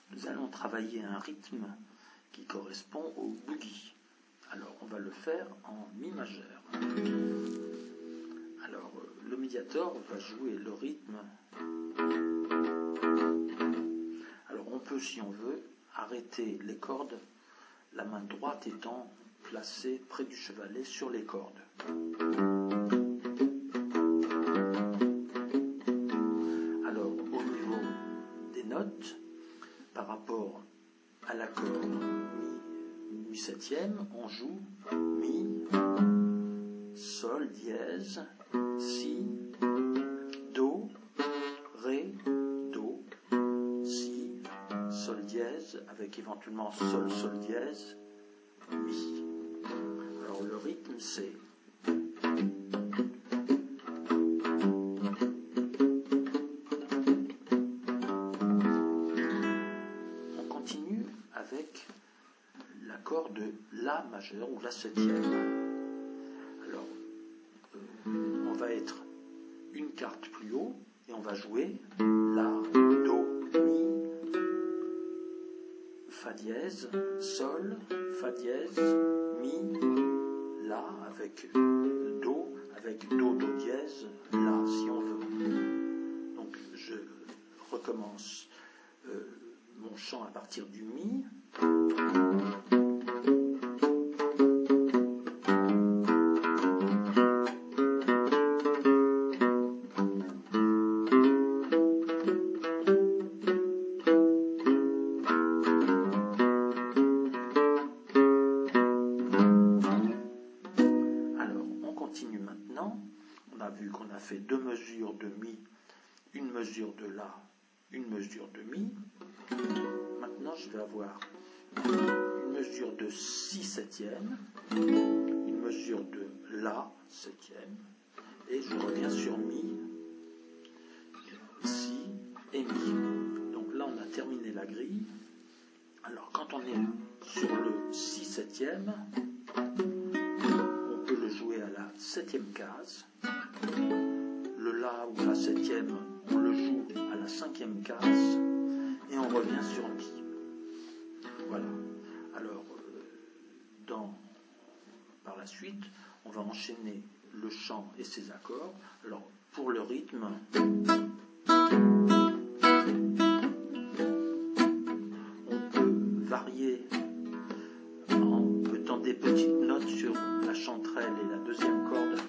nous allons travailler un rythme qui correspond au boogie. Alors, on va le faire en mi majeur. Alors, le médiator va jouer le rythme. Alors, on peut, si on veut, arrêter les cordes, la main droite étant placée près du chevalet sur les cordes. Alors, au niveau des notes, par rapport à l'accord mi septième, on joue mi, sol dièse, si, do, ré, do, si, sol dièse, avec éventuellement sol, sol dièse, mi. Alors le rythme c'est on continue avec l'accord de La majeur ou La septième. Alors on va être une carte plus haut et on va jouer La, Do, Mi, Fa dièse, Sol, Fa dièse, Mi, La avec Do, avec Do, Do dièse, La si on veut. Donc je recommence mon chant à partir du Mi. Continue maintenant. On a vu qu'on a fait 2 mesures de Mi, une mesure de La, une mesure de Mi. Maintenant, je vais avoir une mesure de Si septième, une mesure de La septième, et je reviens sur Mi, Si et Mi. Donc là, on a terminé la grille. Alors, quand on est sur le Si septième, jouer à la septième case. Le La ou la septième, on le joue à la cinquième case et on revient sur Mi. Voilà. Alors, par la suite, on va enchaîner le chant et ses accords. Alors, pour le rythme, on peut varier en mettant des petites notes sur la chanterelle et la deuxième corde.